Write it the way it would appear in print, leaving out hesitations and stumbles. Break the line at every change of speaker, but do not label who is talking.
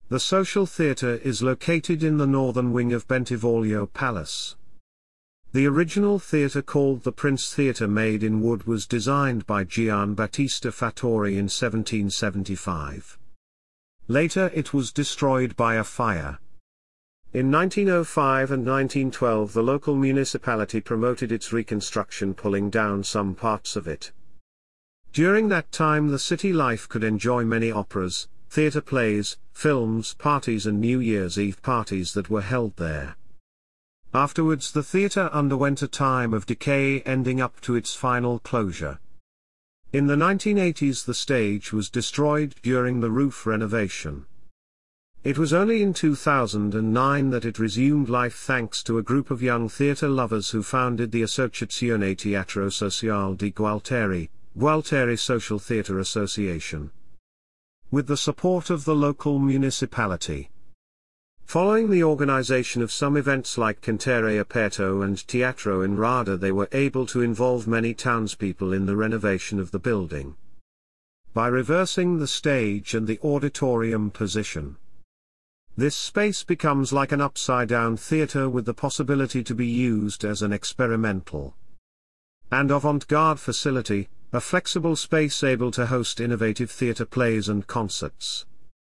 The Social Theatre is located in the northern wing of Bentivoglio Palace. The original theatre, called the Prince Theatre made in wood, was designed by Giambattista Fattori in 1775. Later it was destroyed by a fire. In 1905 and 1912 the local municipality promoted its reconstruction, pulling down some parts of it. During that time the city life could enjoy many operas, theatre plays, films, parties and New Year's Eve parties that were held there. Afterwards the theatre underwent a time of decay, ending up to its final closure. In the 1980s the stage was destroyed during the roof renovation. It was only in 2009 that it resumed life thanks to a group of young theatre lovers who founded the Associazione Teatro Sociale di Gualteri, Gualteri Social Theatre Association, with the support of the local municipality. Following the organization of some events like Cantere Aperto and Teatro in Rada, they were able to involve many townspeople in the renovation of the building. By reversing the stage and the auditorium position, this space becomes like an upside-down theatre with the possibility to be used as an experimental and avant-garde facility, a flexible space able to host innovative theatre plays and concerts.